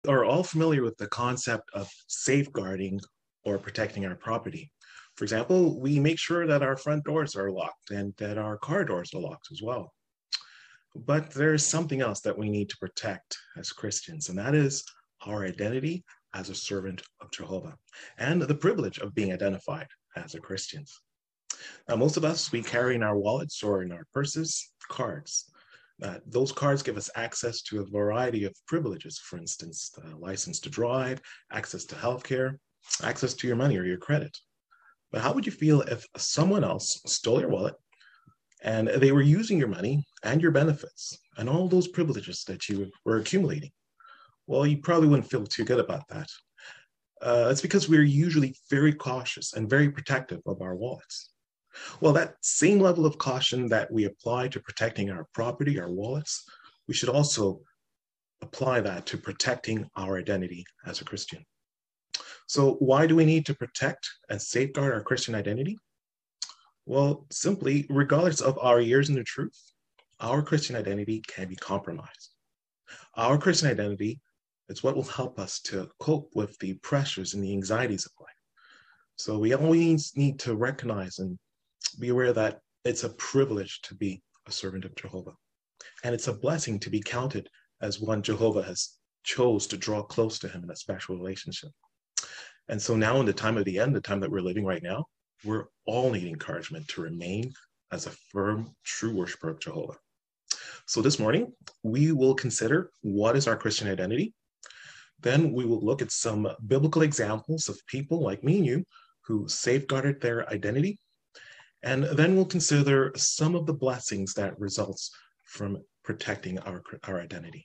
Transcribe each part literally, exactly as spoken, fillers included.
Are all familiar with the concept of safeguarding or protecting our property. For example, we make sure that our front doors are locked and that our car doors are locked as well. But there's something else that we need to protect as Christians, and that is our identity as a servant of Jehovah and the privilege of being identified as a Christian. Now, most of us, we carry in our wallets or in our purses cards. Uh, those cards give us access to a variety of privileges, for instance, a license to drive, access to healthcare, access to your money or your credit. But how would you feel if someone else stole your wallet and they were using your money and your benefits and all those privileges that you were accumulating? Well, you probably wouldn't feel too good about that. Uh, it's because we're usually very cautious and very protective of our wallets. Well, that same level of caution that we apply to protecting our property, our wallets, we should also apply that to protecting our identity as a Christian. So why do we need to protect and safeguard our Christian identity? Well, simply, regardless of our years in the truth, our Christian identity can be compromised. Our Christian identity is what will help us to cope with the pressures and the anxieties of life. So we always need to recognize and be aware that it's a privilege to be a servant of Jehovah. And it's a blessing to be counted as one Jehovah has chose to draw close to him in a special relationship. And so now in the time of the end, the time that we're living right now, we're all needing encouragement to remain as a firm, true worshiper of Jehovah. So this morning, we will consider what is our Christian identity. Then we will look at some biblical examples of people like me and you who safeguarded their identity. And then we'll consider some of the blessings that results from protecting our, our identity.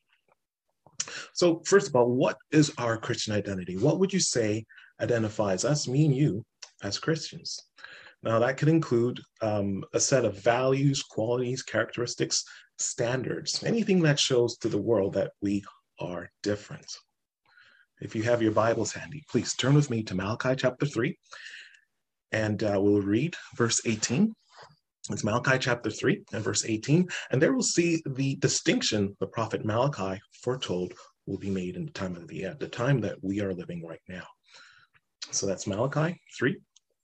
So first of all, what is our Christian identity? What would you say identifies us, me and you, as Christians? Now that could include um, a set of values, qualities, characteristics, standards, anything that shows to the world that we are different. If you have your Bibles handy, please turn with me to Malachi chapter three. And uh, we'll read verse eighteen. It's Malachi chapter three and verse eighteen. And there we'll see the distinction the prophet Malachi foretold will be made in the time of the end, the time that we are living right now. So that's Malachi three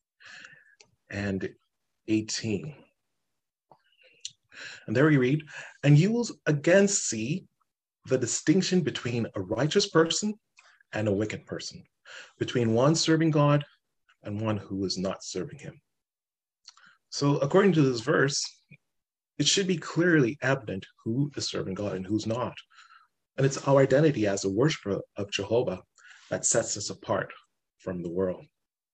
and eighteen. And there we read, and you will again see the distinction between a righteous person and a wicked person, between one serving God and one who is not serving him. So according to this verse, it should be clearly evident who is serving God and who's not. And it's our identity as a worshiper of Jehovah that sets us apart from the world.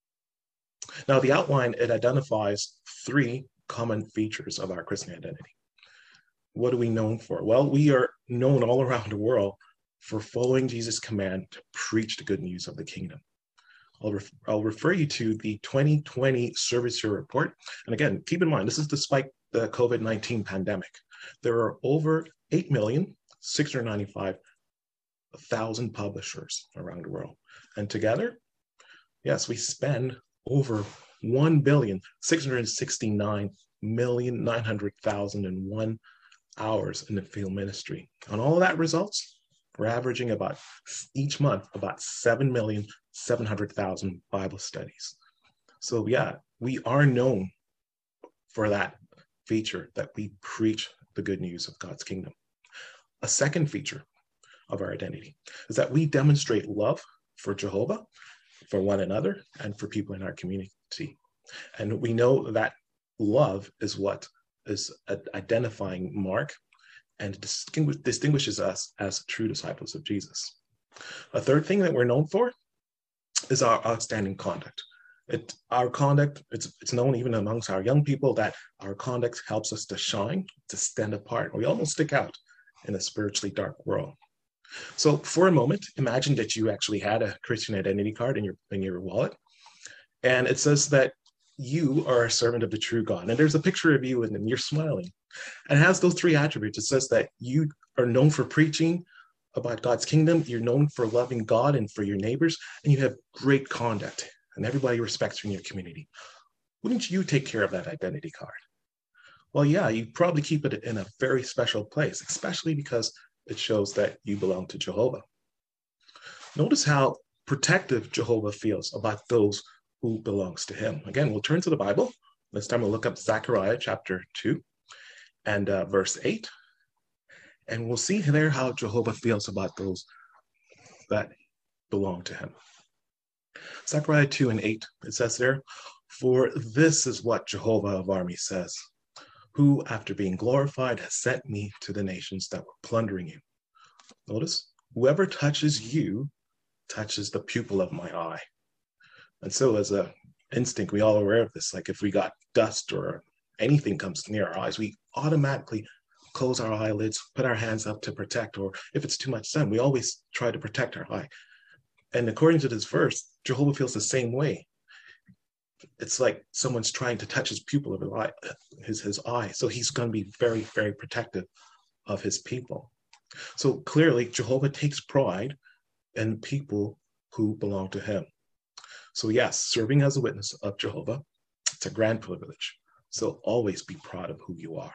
Now, the outline, it identifies three common features of our Christian identity. What are we known for? Well, we are known all around the world for following Jesus' command to preach the good news of the kingdom. I'll, ref- I'll refer you to the twenty twenty Service Year Report. And again, keep in mind, this is despite the COVID nineteen pandemic. There are over eight million six hundred ninety-five thousand publishers around the world. And together, yes, we spend over one billion six hundred sixty-nine million nine hundred thousand one hours in the field ministry. On all of that results, we're averaging about each month about seven million seven hundred thousand Bible studies. So yeah, we are known for that feature that we preach the good news of God's kingdom. A second feature of our identity is that we demonstrate love for Jehovah, for one another, and for people in our community. And we know that love is what is an identifying mark and distinguish, distinguishes us as true disciples of Jesus. A third thing that we're known for is our outstanding conduct. It, our conduct, it's, it's known even amongst our young people that our conduct helps us to shine, to stand apart. We almost stick out in a spiritually dark world. So for a moment, imagine that you actually had a Christian identity card in your, in your wallet, and it says that you are a servant of the true God. And there's a picture of you and, and you're smiling. And it has those three attributes. It says that you are known for preaching about God's kingdom, you're known for loving God and for your neighbors, and you have great conduct, and everybody respects you in your community. Wouldn't you take care of that identity card? Well, yeah, you probably keep it in a very special place, especially because it shows that you belong to Jehovah. Notice how protective Jehovah feels about those who belongs to him. Again, we'll turn to the Bible. This time we'll look up Zechariah chapter two and uh, verse eight. And we'll see there how Jehovah feels about those that belong to him. Zechariah two and eight, it says there, "For this is what Jehovah of armies says, who after being glorified has sent me to the nations that were plundering you." Notice, whoever touches you touches the pupil of my eye. And so as a instinct, we all are aware of this. Like if we got dust or anything comes near our eyes, we automatically close our eyelids, put our hands up to protect, or if it's too much sun, we always try to protect our eye. And according to this verse, Jehovah feels the same way. It's like someone's trying to touch his pupil of his eye, his, his eye. So he's going to be very, very protective of his people. So clearly, Jehovah takes pride in people who belong to him. So yes, serving as a witness of Jehovah, it's a grand privilege. So always be proud of who you are.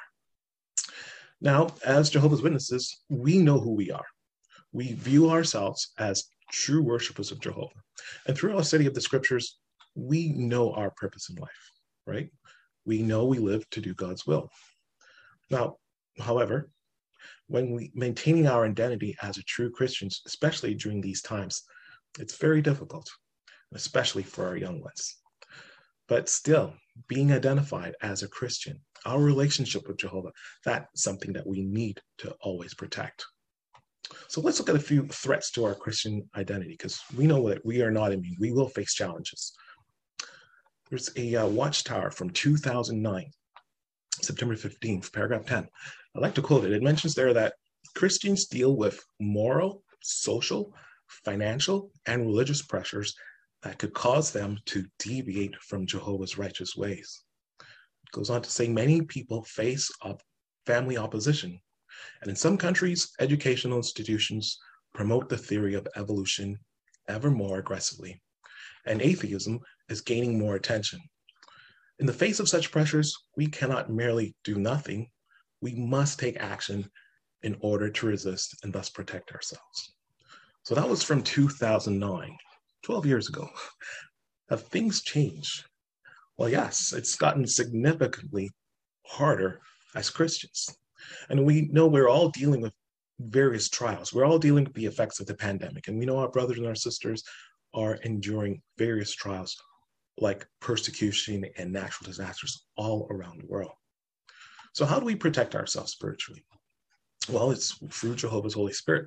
Now, as Jehovah's Witnesses, we know who we are. We view ourselves as true worshipers of Jehovah. And through our study of the scriptures, we know our purpose in life, right? We know we live to do God's will. Now, however, when we maintaining our identity as a true Christians, especially during these times, it's very difficult, especially for our young ones. But still, being identified as a Christian, our relationship with Jehovah, that's something that we need to always protect. So let's look at a few threats to our Christian identity, because we know that we are not immune. We will face challenges. There's a uh, Watchtower from two thousand nine, September fifteenth, paragraph ten. I'd like to quote it. It mentions there that Christians deal with moral, social, financial, and religious pressures that could cause them to deviate from Jehovah's righteous ways. It goes on to say many people face up family opposition. And in some countries, educational institutions promote the theory of evolution ever more aggressively. And atheism is gaining more attention. In the face of such pressures, we cannot merely do nothing. We must take action in order to resist and thus protect ourselves. So that was from two thousand nine, twelve years ago. Have things changed? Well, yes, it's gotten significantly harder as Christians. And we know we're all dealing with various trials. We're all dealing with the effects of the pandemic. And we know our brothers and our sisters are enduring various trials like persecution and natural disasters all around the world. So how do we protect ourselves spiritually? Well, it's through Jehovah's Holy Spirit.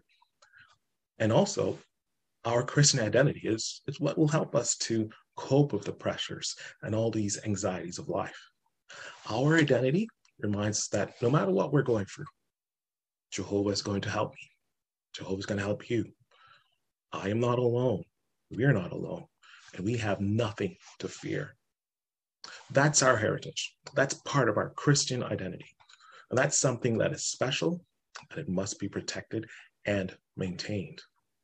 And also, our Christian identity is, is what will help us to cope with the pressures and all these anxieties of life. Our identity reminds us that no matter what we're going through, Jehovah is going to help me. Jehovah is going to help you. I am not alone. We are not alone. And we have nothing to fear. That's our heritage. That's part of our Christian identity. And that's something that is special, and it must be protected and maintained.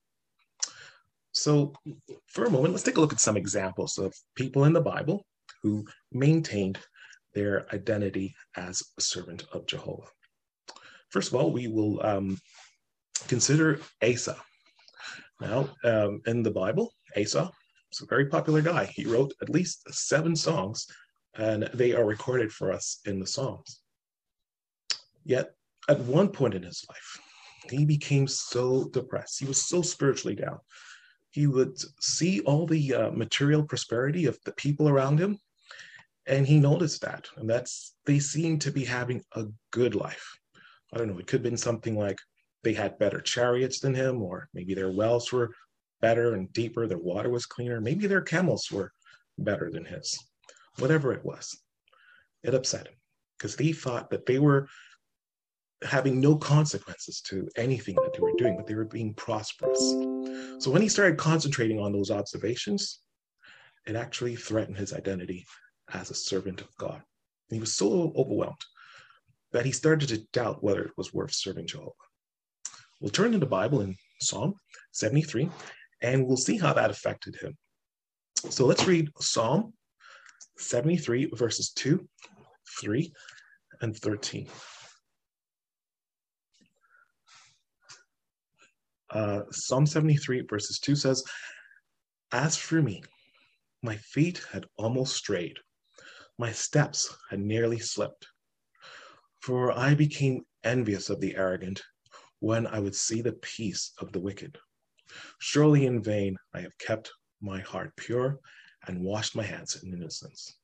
So for a moment, let's take a look at some examples of people in the Bible who maintained their identity as a servant of Jehovah. First of all, we will um, consider Asa. Now, um, in the Bible, Asa is a very popular guy. He wrote at least seven songs, and they are recorded for us in the Psalms. Yet, at one point in his life, he became so depressed. He was so spiritually down. He would see all the uh, material prosperity of the people around him, and he noticed that, and that's, they seemed to be having a good life. I don't know, it could have been something like they had better chariots than him, or maybe their wells were better and deeper, their water was cleaner, maybe their camels were better than his. Whatever it was, it upset him, because he thought that they were having no consequences to anything that they were doing, but they were being prosperous. So when he started concentrating on those observations, it actually threatened his identity as a servant of God. And he was so overwhelmed that he started to doubt whether it was worth serving Jehovah. We'll turn to the Bible in Psalm seventy-three, and we'll see how that affected him. So let's read Psalm seventy-three, verses two, three, and thirteen. Uh, Psalm seventy-three verses two says, "As for me, my feet had almost strayed. My steps had nearly slipped. For I became envious of the arrogant when I would see the peace of the wicked. Surely in vain I have kept my heart pure and washed my hands in innocence."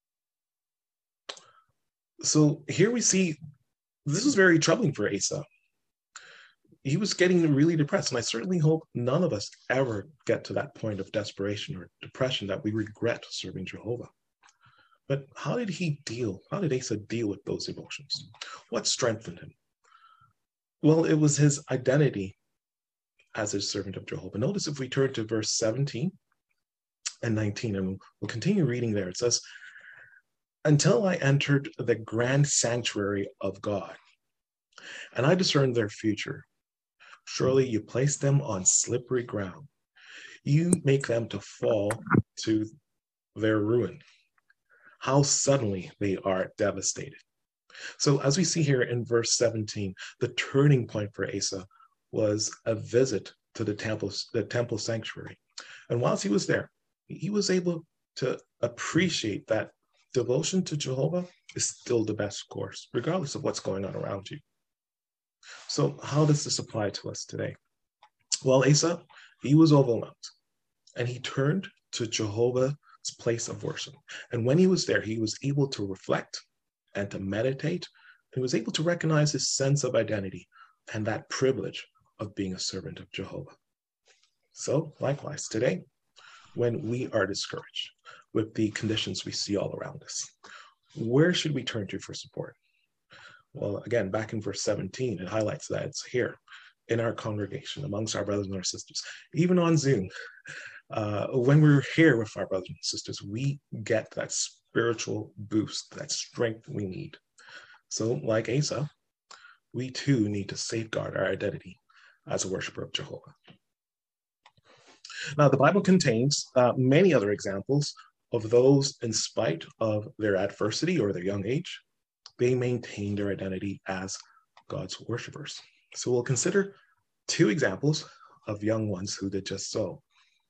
So here we see this was very troubling for Asa. He was getting really depressed, and I certainly hope none of us ever get to that point of desperation or depression that we regret serving Jehovah. But how did he deal? How did Asa deal with those emotions? What strengthened him? Well, it was his identity as a servant of Jehovah. Notice if we turn to verse seventeen and nineteen, and we'll continue reading there. It says, "Until I entered the grand sanctuary of God, and I discerned their future. Surely you place them on slippery ground. You make them to fall to their ruin. How suddenly they are devastated." So as we see here in verse seventeen, the turning point for Asa was a visit to the temple, the temple sanctuary. And whilst he was there, he was able to appreciate that devotion to Jehovah is still the best course, regardless of what's going on around you. So how does this apply to us today? Well, Asa, he was overwhelmed, and he turned to Jehovah's place of worship. And when he was there, he was able to reflect and to meditate. He was able to recognize his sense of identity and that privilege of being a servant of Jehovah. So likewise, today, when we are discouraged with the conditions we see all around us, where should we turn to for support? Well, again, back in verse seventeen, it highlights that it's here in our congregation, amongst our brothers and our sisters, even on Zoom. Uh, when we're here with our brothers and sisters, we get that spiritual boost, that strength we need. So like Asa, we too need to safeguard our identity as a worshiper of Jehovah. Now, the Bible contains uh, many other examples of those, in spite of their adversity or their young age, they maintain their identity as God's worshipers. So we'll consider two examples of young ones who did just so.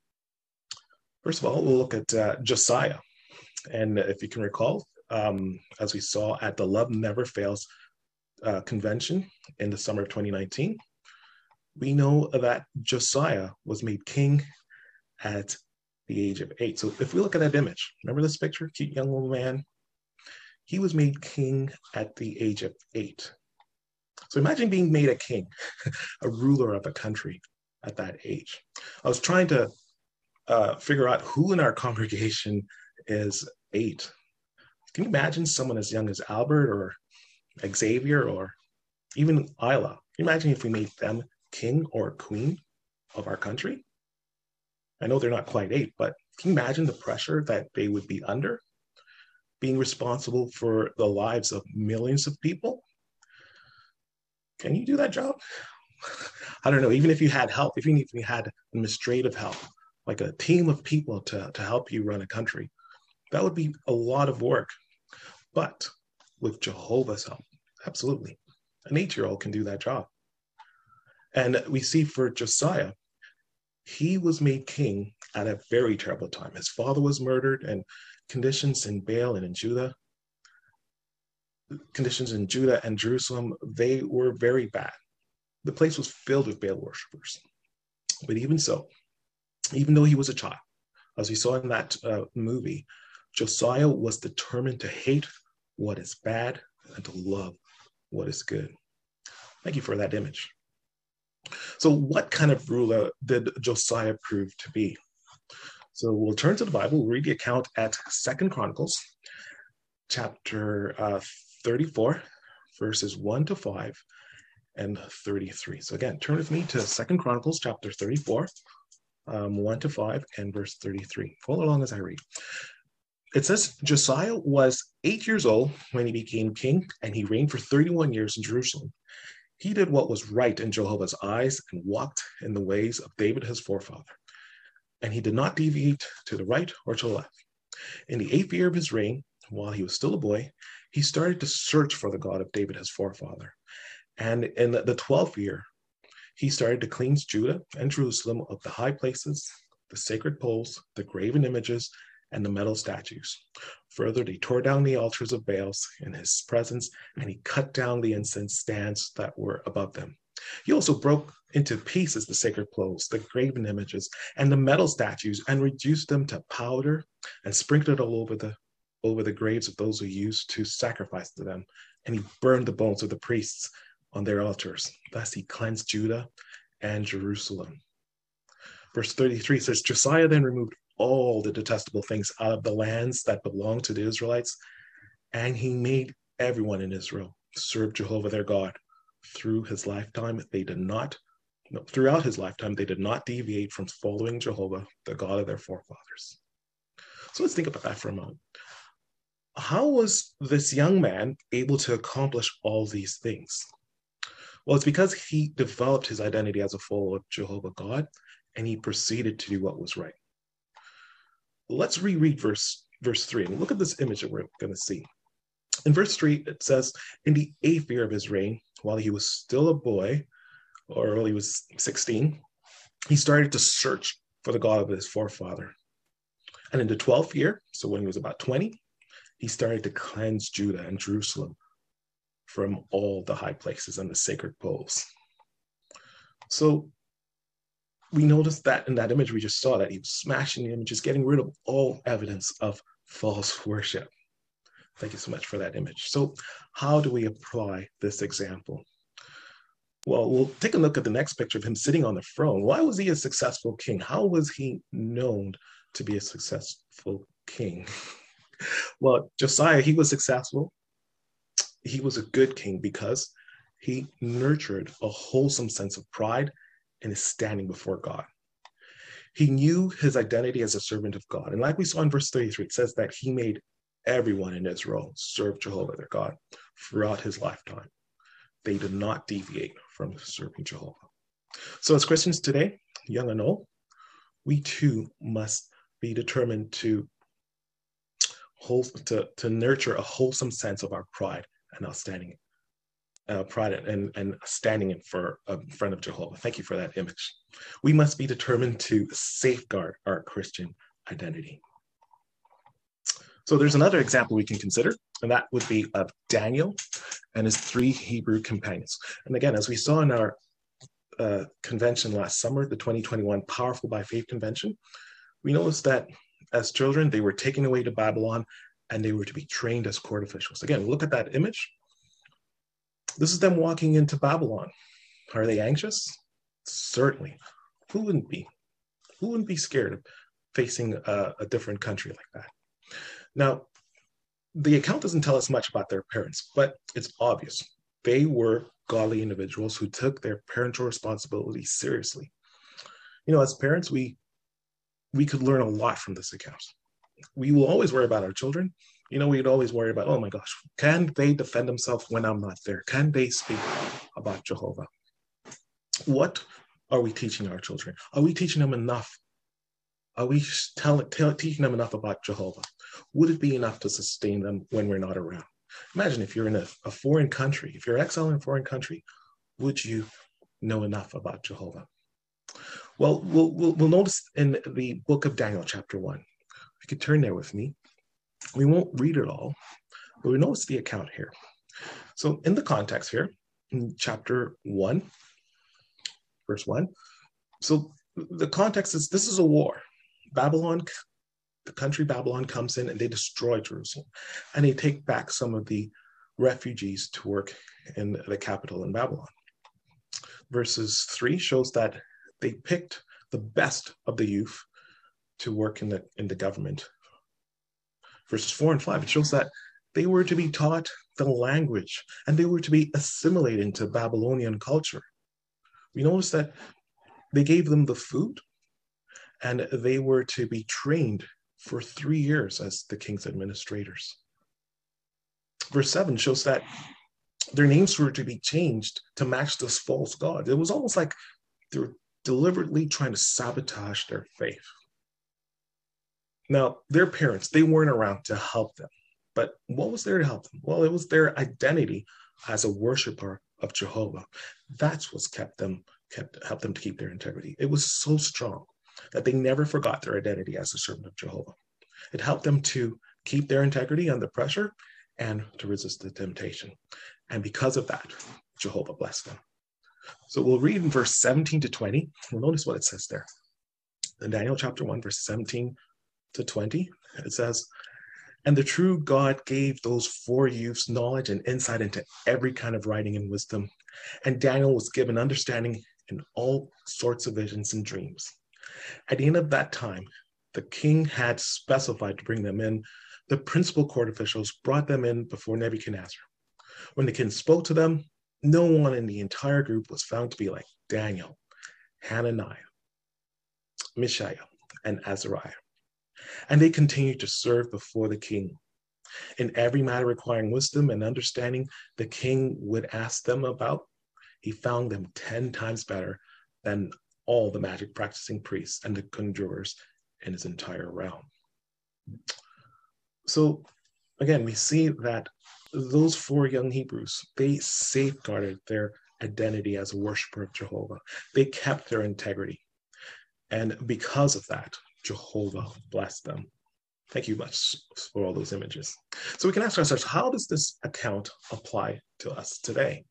First of all, we'll look at uh, Josiah. And if you can recall, um, as we saw at the Love Never Fails uh, convention in the summer of twenty nineteen, we know that Josiah was made king at the age of eight. So if we look at that image, remember this picture, cute young little man? He was made king at the age of eight. So imagine being made a king, a ruler of a country at that age. I was trying to uh, figure out who in our congregation is eight. Can you imagine someone as young as Albert or Xavier or even Isla? Can you imagine if we made them king or queen of our country? I know they're not quite eight, but can you imagine the pressure that they would be under, being responsible for the lives of millions of people? Can you do that job? I don't know. Even if you had help, even if you had administrative help, like a team of people to, to help you run a country, that would be a lot of work. But with Jehovah's help, absolutely, an eight-year-old can do that job. And we see for Josiah, he was made king at a very terrible time. His father was murdered, and conditions in Baal and in Judah, conditions in Judah and Jerusalem, they were very bad. The place was filled with Baal worshippers. But even so, even though he was a child, as we saw in that uh, movie, Josiah was determined to hate what is bad and to love what is good. Thank you for that image. So what kind of ruler did Josiah prove to be? So we'll turn to the Bible. We'll read the account at Second Chronicles, chapter uh, thirty-four, verses one to five and thirty-three. So again, turn with me to Second Chronicles, chapter thirty-four, um, one to five and verse thirty-three. Follow along as I read. It says, Josiah was eight years old when he became king, and he reigned for thirty-one years in Jerusalem. He did what was right in Jehovah's eyes and walked in the ways of David his forefather. And he did not deviate to the right or to the left. In the eighth year of his reign, while he was still a boy, he started to search for the God of David his forefather. And in the twelfth year, he started to cleanse Judah and Jerusalem of the high places, the sacred poles, the graven images, and the metal statues. Further, he tore down the altars of Baals in his presence, and he cut down the incense stands that were above them. He also broke into pieces the sacred poles, the graven images, and the metal statues, and reduced them to powder, and sprinkled it all over the over the graves of those who used to sacrifice to them. And he burned the bones of the priests on their altars. Thus he cleansed Judah and Jerusalem. Verse thirty-three says, Josiah then removed all the detestable things out of the lands that belonged to the Israelites, and he made everyone in Israel serve Jehovah their God. Through his lifetime, they did not, no, throughout his lifetime, they did not deviate from following Jehovah, the God of their forefathers. So let's think about that for a moment. How was this young man able to accomplish all these things? Well, it's because he developed his identity as a follower of Jehovah God, and he proceeded to do what was right. Let's reread verse, verse three, and look at this image that we're going to see. In verse three, it says, in the eighth year of his reign, while he was still a boy, or while he was sixteen, he started to search for the God of his forefather. And in the twelfth year, so when he was about twenty, he started to cleanse Judah and Jerusalem from all the high places and the sacred poles. So we noticed that in that image we just saw, that he was smashing the images, getting rid of all evidence of false worship. Thank you so much for that image. So how do we apply this example? Well, we'll take a look at the next picture of him sitting on the throne. Why was he a successful king? How was he known to be a successful king? Well, Josiah, he was successful. He was a good king because he nurtured a wholesome sense of pride in his standing before God. He knew his identity as a servant of God. And like we saw in verse thirty-three, it says that he made everyone in Israel serve Jehovah their God throughout his lifetime. They did not deviate from serving Jehovah. So as Christians today, young and old, we too must be determined to hold, to, to nurture a wholesome sense of our pride and our standing, uh, pride and, and standing in for uh, in front of Jehovah. Thank you for that image. We must be determined to safeguard our Christian identity. So there's another example we can consider, and that would be of Daniel and his three Hebrew companions. And again, as we saw in our uh, convention last summer, the twenty twenty-one Powerful by Faith Convention, we noticed that as children, they were taken away to Babylon and they were to be trained as court officials. Again, look at that image. This is them walking into Babylon. Are they anxious? Certainly. Who wouldn't be? Who wouldn't be scared of facing a, a different country like that? Now, the account doesn't tell us much about their parents, but it's obvious. They were godly individuals who took their parental responsibilities seriously. You know, as parents, we we could learn a lot from this account. We will always worry about our children. You know, we'd always worry about, oh my gosh, can they defend themselves when I'm not there? Can they speak about Jehovah? What are we teaching our children? Are we teaching them enough? Are we tell, tell, teaching them enough about Jehovah? Would it be enough to sustain them when we're not around? Imagine if you're in a, a foreign country, if you're exiled in a foreign country, would you know enough about Jehovah? Well, we'll, we'll, we'll notice in the book of Daniel, chapter one. If you could turn there with me. We won't read it all, but we notice the account here. So in the context here, in chapter one, verse one, so the context is, this is a war. Babylon, the country Babylon comes in and they destroy Jerusalem. And they take back some of the refugees to work in the capital in Babylon. Verses three shows that they picked the best of the youth to work in the, in the government. Verses four and five, it shows that they were to be taught the language and they were to be assimilated into Babylonian culture. We notice that they gave them the food and they were to be trained for three years as the king's administrators. Verse seven shows that their names were to be changed to match this false god. It was almost like they were deliberately trying to sabotage their faith. Now, their parents, they weren't around to help them. But what was there to help them? Well, it was their identity as a worshiper of Jehovah. That's what's kept them kept helped them to keep their integrity. It was so strong that they never forgot their identity as a servant of Jehovah. It helped them to keep their integrity under pressure and to resist the temptation. And because of that, Jehovah blessed them. So we'll read in verse seventeen to twenty. We'll notice what it says there. In Daniel chapter one, verse seventeen to twenty, it says, "And the true God gave those four youths knowledge and insight into every kind of writing and wisdom. And Daniel was given understanding in all sorts of visions and dreams. At the end of that time, the king had specified to bring them in. The principal court officials brought them in before Nebuchadnezzar. When the king spoke to them, no one in the entire group was found to be like Daniel, Hananiah, Mishael, and Azariah. And they continued to serve before the king. In every matter requiring wisdom and understanding the king would ask them about, he found them ten times better than all the magic practicing priests and the conjurers in his entire realm." So again, we see that those four young Hebrews, they safeguarded their identity as a worshiper of Jehovah. They kept their integrity. And because of that, Jehovah blessed them. Thank you much for all those images. So we can ask ourselves, how does this account apply to us today?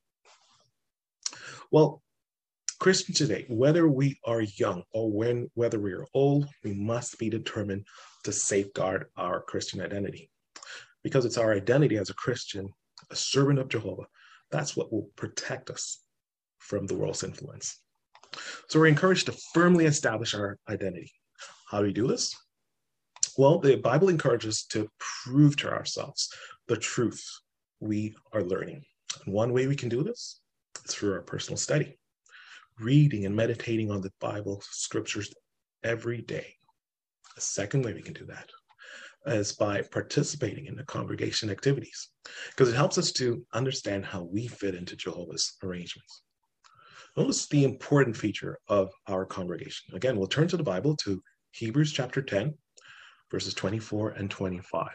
Well, Christians today, whether we are young or when, whether we are old, we must be determined to safeguard our Christian identity. Because it's our identity as a Christian, a servant of Jehovah, that's what will protect us from the world's influence. So we're encouraged to firmly establish our identity. How do we do this? Well, the Bible encourages us to prove to ourselves the truth we are learning. And one way we can do this is through our personal study, reading and meditating on the Bible scriptures every day. A second way we can do that is by participating in the congregation activities, because it helps us to understand how we fit into Jehovah's arrangements. Notice the important feature of our congregation. Again, we'll turn to the Bible to Hebrews chapter ten, verses twenty-four and twenty-five.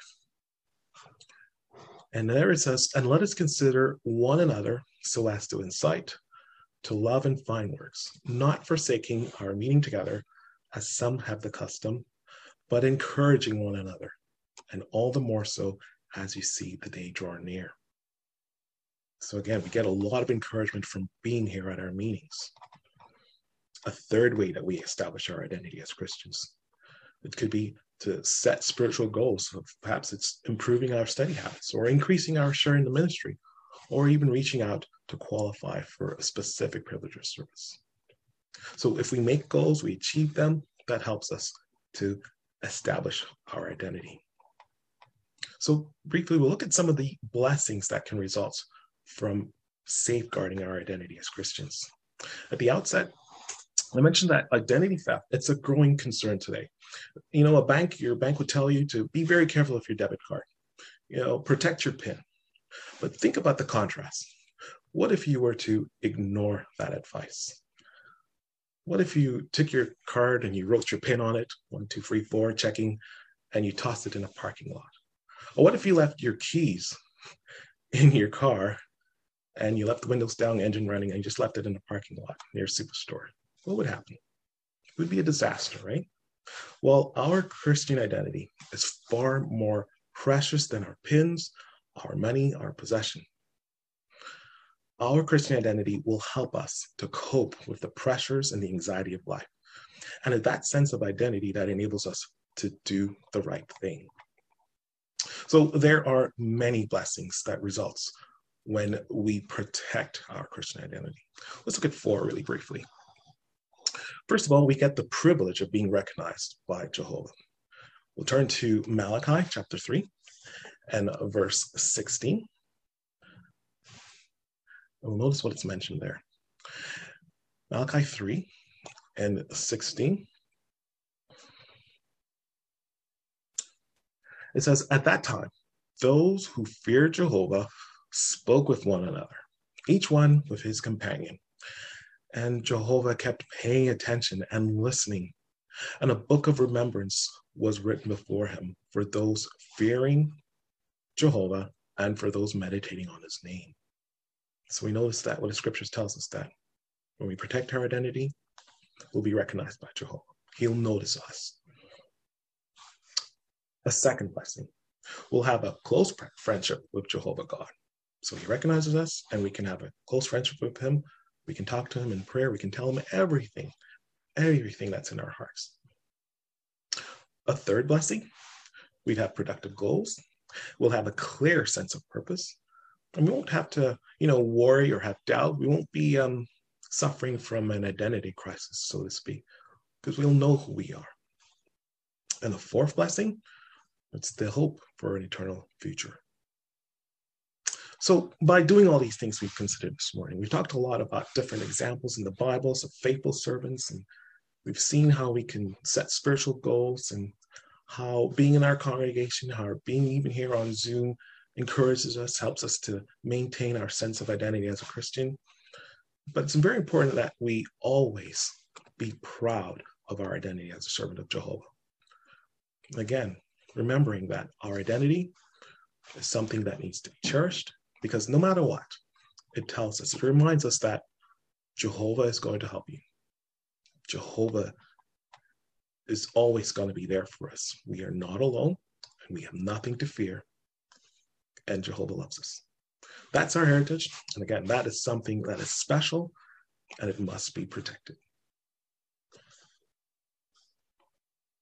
And there it says, "And let us consider one another so as to incite to love and fine works, not forsaking our meeting together, as some have the custom, but encouraging one another, and all the more so as you see the day draw near." So again, we get a lot of encouragement from being here at our meetings. A third way that we establish our identity as Christians, it could be to set spiritual goals. So perhaps it's improving our study habits, or increasing our share in the ministry, or even reaching out to qualify for a specific privilege or service. So if we make goals, we achieve them, that helps us to establish our identity. So briefly, we'll look at some of the blessings that can result from safeguarding our identity as Christians. At the outset, I mentioned that identity theft, it's a growing concern today. You know, a bank, your bank would tell you to be very careful of your debit card. You know, protect your PIN. But think about the contrast. What if you were to ignore that advice? What if you took your card and you wrote your PIN on it, one, two, three, four, checking, and you tossed it in a parking lot? Or what if you left your keys in your car and you left the windows down, engine running, and you just left it in the parking lot near a superstore? What would happen? It would be a disaster, right? Well, our Christian identity is far more precious than our pins, our money, our possession. Our Christian identity will help us to cope with the pressures and the anxiety of life. And it's that sense of identity that enables us to do the right thing. So there are many blessings that results when we protect our Christian identity. Let's look at four really briefly. First of all, we get the privilege of being recognized by Jehovah. We'll turn to Malachi chapter three and verse sixteen. And we'll notice what it's mentioned there. Malachi three and sixteen. It says, "At that time, those who feared Jehovah spoke with one another, each one with his companion. And Jehovah kept paying attention and listening. And a book of remembrance was written before him for those fearing Jehovah and for those meditating on his name." So we notice that what the scriptures tells us that When we protect our identity, we'll be recognized by Jehovah. He'll notice us. A second blessing, we'll have a close friendship with Jehovah God. So he recognizes us and we can have a close friendship with him. We can talk to him in prayer. We can tell him everything, everything that's in our hearts. A third blessing, we'd have productive goals. We'll have a clear sense of purpose. And we won't have to, you know, worry or have doubt. We won't be um, suffering from an identity crisis, so to speak, because we'll know who we are. And the fourth blessing, it's the hope for an eternal future. So by doing all these things we've considered this morning, we've talked a lot about different examples in the Bibles of faithful servants, and we've seen how we can set spiritual goals and how being in our congregation, how being even here on Zoom encourages us, helps us to maintain our sense of identity as a Christian. But it's very important that we always be proud of our identity as a servant of Jehovah. Again, remembering that our identity is something that needs to be cherished, because no matter what, it tells us, it reminds us that Jehovah is going to help you. Jehovah is always going to be there for us. We are not alone, and we have nothing to fear, and Jehovah loves us. That's our heritage, and again, that is something that is special, and it must be protected.